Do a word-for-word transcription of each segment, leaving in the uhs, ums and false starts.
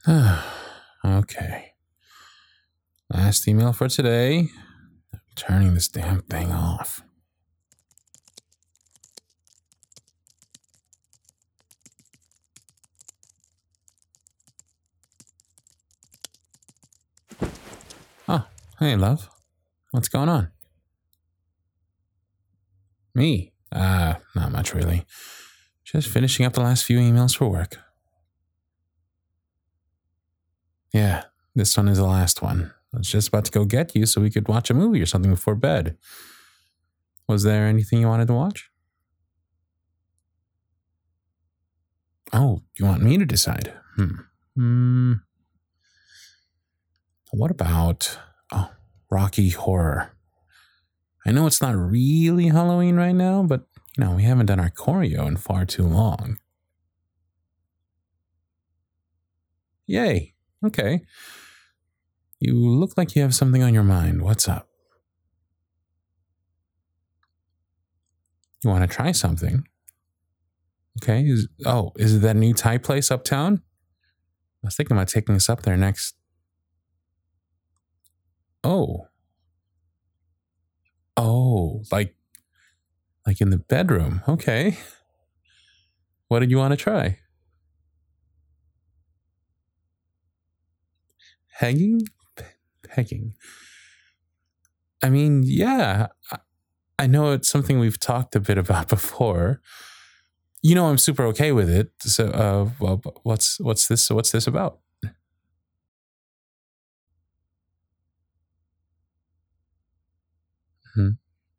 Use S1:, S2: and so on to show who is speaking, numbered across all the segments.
S1: Okay. Last email for today. I'm turning this damn thing off. Oh, hey, love. What's going on? Me? Uh, not much really. Just finishing up the last few emails for work. Yeah, this one is the last one. I was just about to go get you so we could watch a movie or something before bed. Was there anything you wanted to watch? Oh, you want me to decide? Hmm. Hmm. What about oh, Rocky Horror? I know it's not really Halloween right now, but you know, we haven't done our choreo in far too long. Yay. Okay. You look like you have something on your mind. What's up? You want to try something? Okay. Is, oh, is it that new Thai place uptown? I was thinking about taking us up there next. Oh. Oh, like, like in the bedroom. Okay. What did you want to try? Pegging? Pegging. I mean, yeah. I know it's something we've talked a bit about before. You know, I'm super okay with it. So, uh, well, what's what's this? What's this about? Hmm.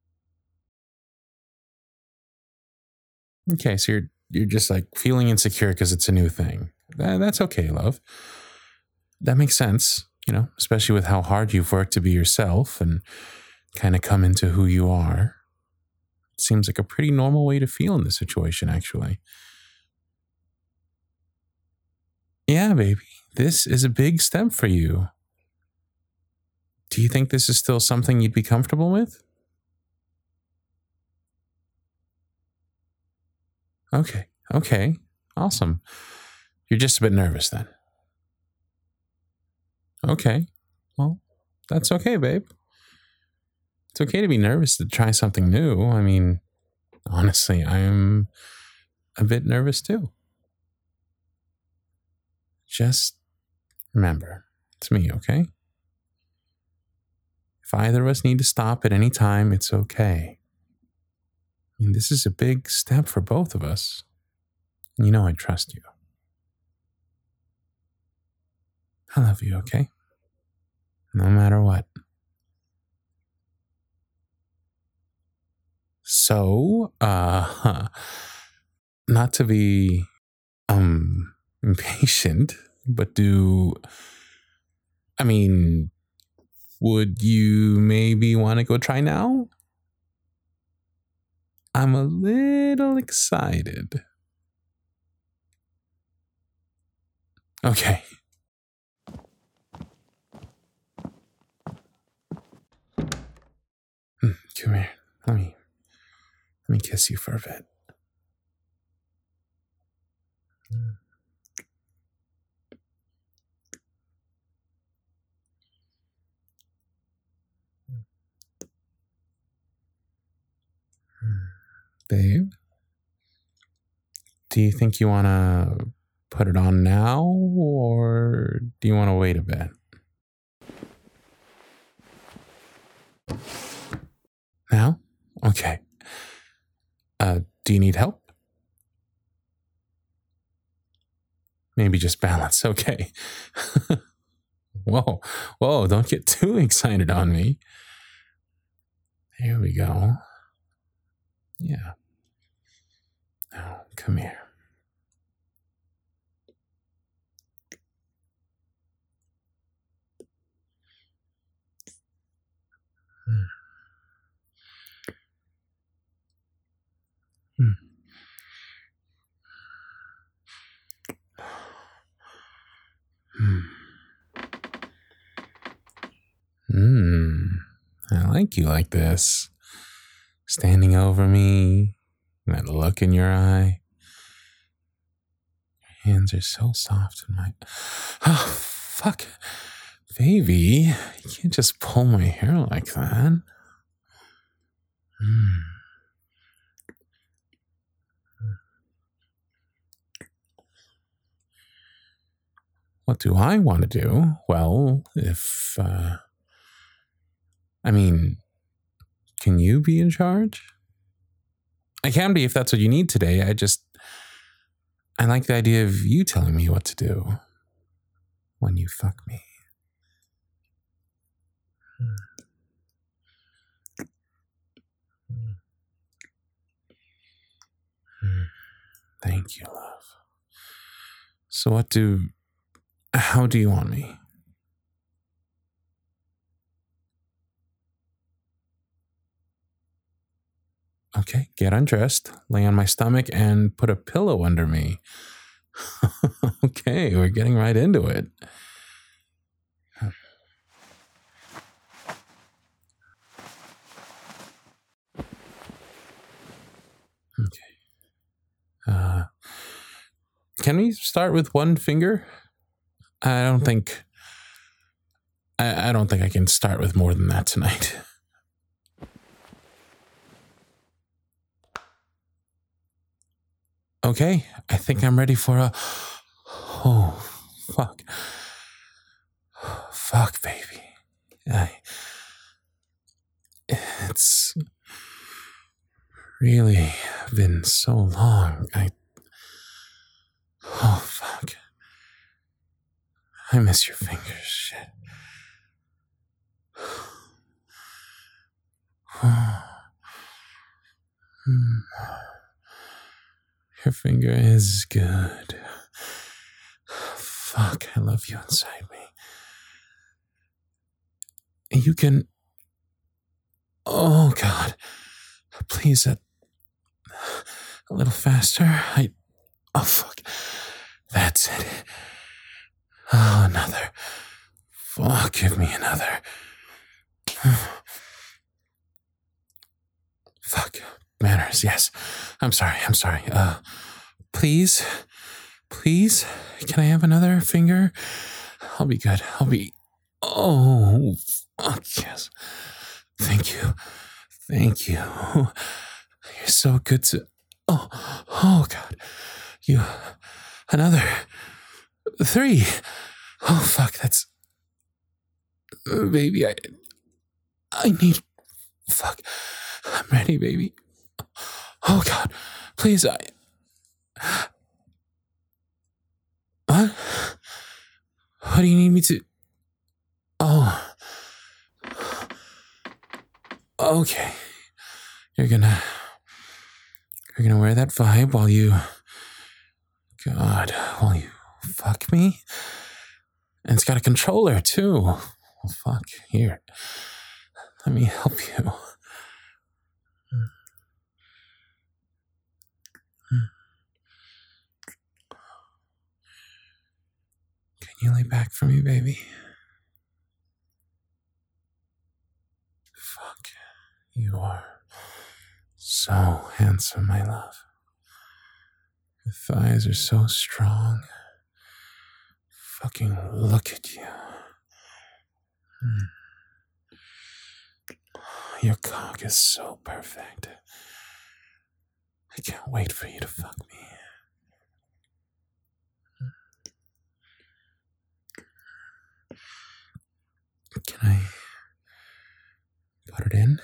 S1: Okay, so you're you're just like feeling insecure because it's a new thing. That, that's okay, love. That makes sense. You know, especially with how hard you've worked to be yourself and kind of come into who you are. It seems like a pretty normal way to feel in this situation, actually. Yeah, baby, this is a big step for you. Do you think this is still something you'd be comfortable with? Okay, okay, awesome. You're just a bit nervous then. Okay, well, that's okay, babe. It's okay to be nervous to try something new. I mean, honestly, I'm a bit nervous too. Just remember, it's me, okay? If either of us need to stop at any time, it's okay. I mean, this is a big step for both of us. And you know I trust you. I love you, okay? No matter what. So, uh, not to be, um, impatient, but do, I mean, would you maybe want to go try now? I'm a little excited. Okay. Come here. Let me, let me kiss you for a bit. Babe, do you think you want to put it on now, or do you want to wait a bit? Now? Okay. Uh, do you need help? Maybe just balance. Okay. Whoa. Whoa, don't get too excited on me. Here we go. Yeah. Now, come here. Hmm. Hmm. Hmm. I like you like this. Standing over me, that look in your eye. Your hands are so soft in my. Oh, fuck. Baby, you can't just pull my hair like that. Hmm. What do I want to do? Well, if, uh, I mean, can you be in charge? I can be if that's what you need today. I just, I like the idea of you telling me what to do when you fuck me. Thank you, love. So what do, how do you want me? Okay, get undressed, lay on my stomach, and put a pillow under me. Okay, we're getting right into it. Okay. Uh, can we start with one finger? I don't think. I, I don't think I can start with more than that tonight. Okay, I think I'm ready for a. Oh, fuck. Fuck, baby. I. It's really been so long. I. Oh, fuck. I miss your fingers. Shit. Your finger is good. Fuck, I love you inside me. You can. Oh, God. Please, a, a little faster. I. Oh, fuck. That's it. Oh, another. Fuck, give me another. Fuck. Manners, yes. I'm sorry, I'm sorry. Uh, please, please, can I have another finger? I'll be good. I'll be. Oh, fuck, yes. Thank you. Thank you. You're so good to. Oh, oh, God. You. Another. Three. Oh, fuck, that's. Baby, I. I need. Fuck. I'm ready, baby. Oh, God. Please, I. What? What do you need me to. Oh. Okay. You're gonna. You're gonna wear that vibe while you. God, while you fuck me? And it's got a controller, too. Well, fuck. Here. Let me help you. Can you lay back for me, baby? Fuck. You are so handsome, my love. Your thighs are so strong. Fucking look at you. Mm. Your cock is so perfect. I can't wait for you to fuck me. Can I put it in?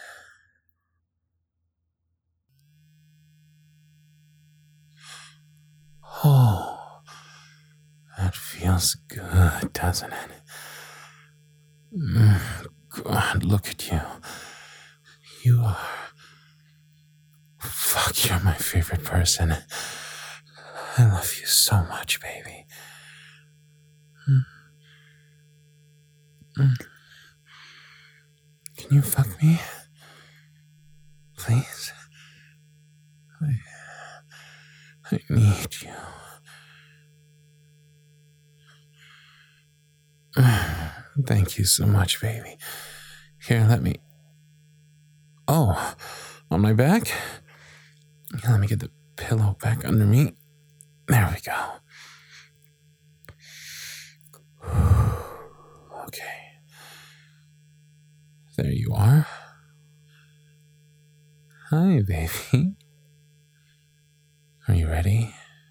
S1: Oh, that feels good, doesn't it? Mm, God, look at you. You are. Fuck, you're my favorite person. I love you so much, baby. Mm. Mm. Can you fuck me? Please? I, I need you. Thank you so much, baby. Here, let me. Oh, on my back? Let me get the pillow back under me. There we go. There you are. Hi, baby. Are you ready?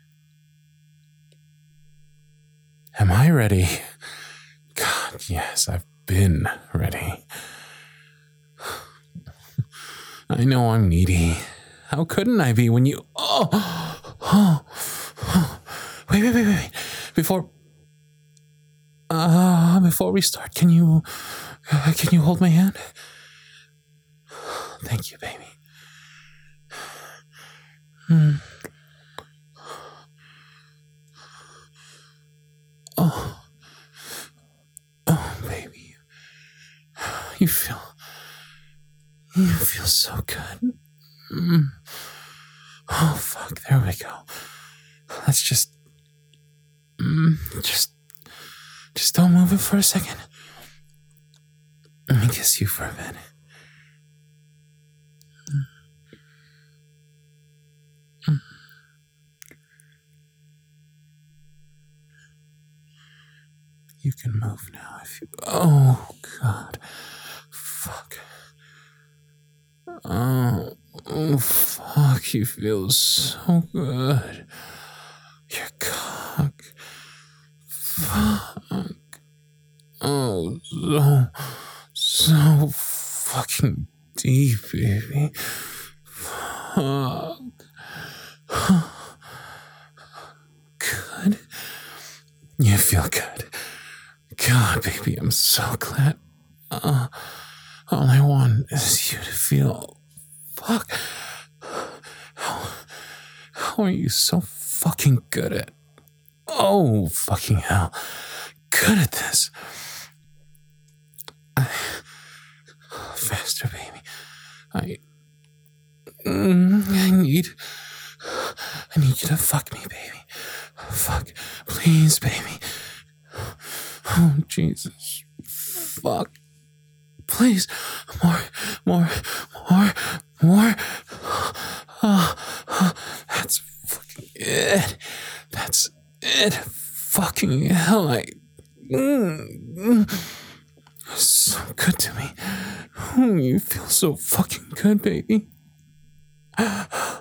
S1: Am I ready? God, yes, I've been ready. I know I'm needy. How couldn't I be when you... Oh! Oh! oh. Wait, wait, wait, wait. Before... Uh, before we start, can you... Uh, can you hold my hand? Thank you, baby. Hmm. Oh. Oh, baby. You feel... You feel so good. Mm. Oh, fuck. There we go. Let's just... Mm, just... Just don't move it for a second. Let me kiss you for a bit. Mm. You can move now if you... Oh, God. Fuck. Oh, oh, fuck. You feel so good. Your cock. Fuck. Oh, so, so fucking deep, baby. Fuck. Good. You feel good. God, baby, I'm so glad. Uh, all I want is you to feel. Fuck. How, how are you so fucking good at? Oh, fucking hell. Good at this. I, faster, baby. I. Mm, I need. I need you to fuck me, baby. Fuck. Please, baby. Oh, Jesus. Fuck. Please. More, more, more, more. Oh, oh, that's fucking it. That's it. Fucking hell. I. Mm, mm. So good to me. Oh, you feel so fucking good, baby. I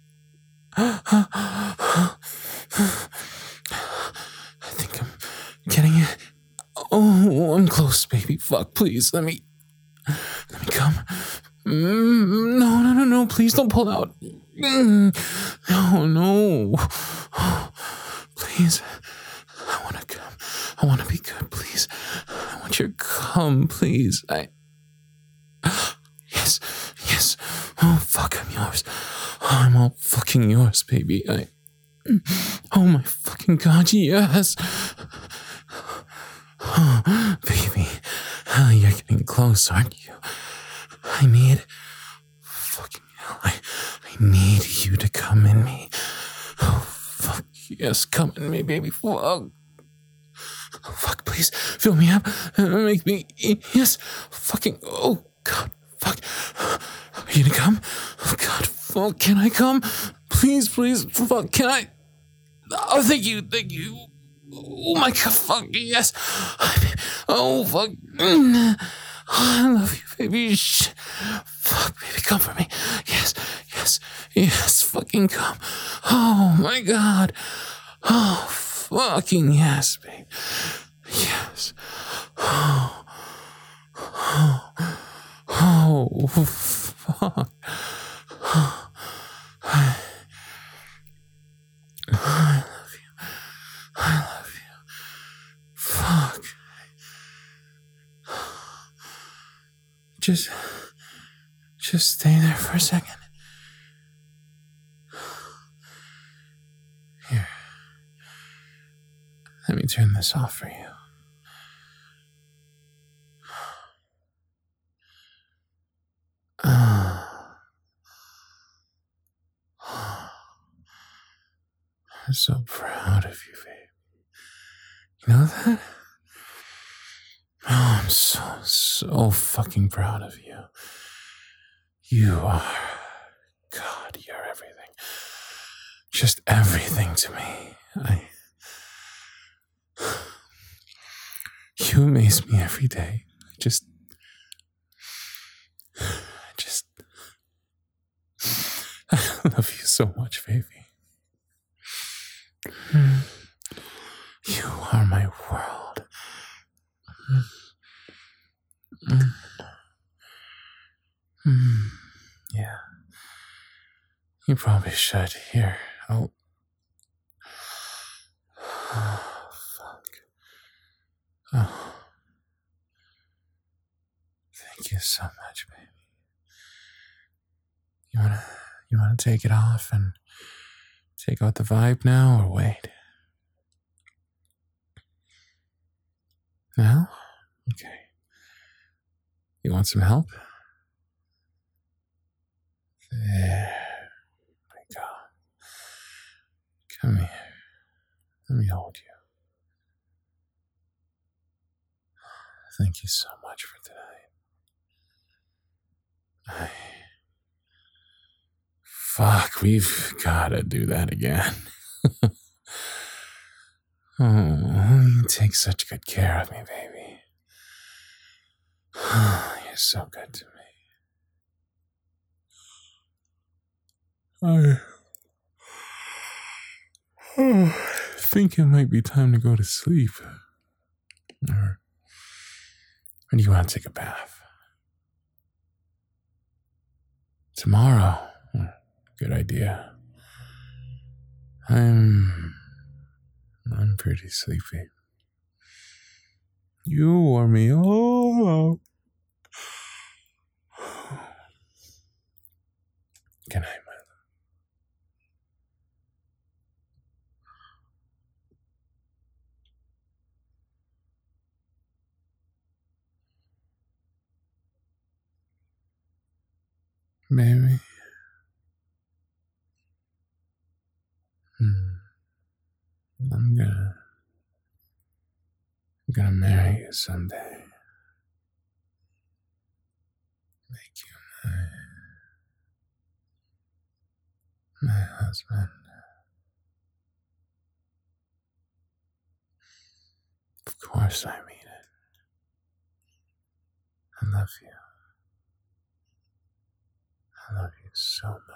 S1: think I'm getting it. Oh, I'm close, baby. Fuck, please, let me, let me come. Mm, no, no, no, no, please don't pull out. Mm, no, no. Please, I want to come. I want to be good, please. I want your cum, please. I... Yes, yes. Oh, fuck, I'm yours. I'm all fucking yours, baby. I... Oh, my fucking God, yes. Oh, baby, oh, you're getting close, aren't you? I need... Fucking hell, I, I need you to come in me. Oh, fuck, yes, come in me, baby. Fuck. Oh, fuck, please, fill me up. Make me... Yes, fucking... Oh, God, fuck. Are you gonna come? Oh, God, fuck, can I come? Please, please, fuck, can I... Oh, thank you, thank you. Oh, my God, fuck, yes. Oh, fuck. Oh, I love you, baby. Shh. Fuck, baby, come for me. Yes, yes, yes, fucking come. Oh, my God. Oh, fucking yes, babe. Yes. Oh, oh, oh, fuck. I, I love you. I love you. Fuck. Just, just stay there for a second. Here. Let me turn this off for you. Oh. I'm so proud of you, babe. You know that? Oh, I'm so, so fucking proud of you. You are, God, you're everything. Just everything to me. I, you amaze me every day. Just, I love you so much, baby. You are my world. Yeah. You probably should. Here. Oh. Oh, fuck. Oh. Thank you so much, baby. You wanna you wanna take it off and take out the vibe now, or wait? Now? Okay. You want some help? There we go. Come here. Let me hold you. Thank you so much for tonight. I... Fuck, we've gotta do that again. Oh, you take such good care of me, baby. You're so good to me. I oh, think it might be time to go to sleep. Or, or do you want to take a bath? Tomorrow? Good idea. I'm... I'm pretty sleepy. You wore me all out. Good night, my love. Baby. Hmm. I'm gonna... I'm gonna marry you someday. Make you my... my husband. Of course I mean it. I love you. I love you so much.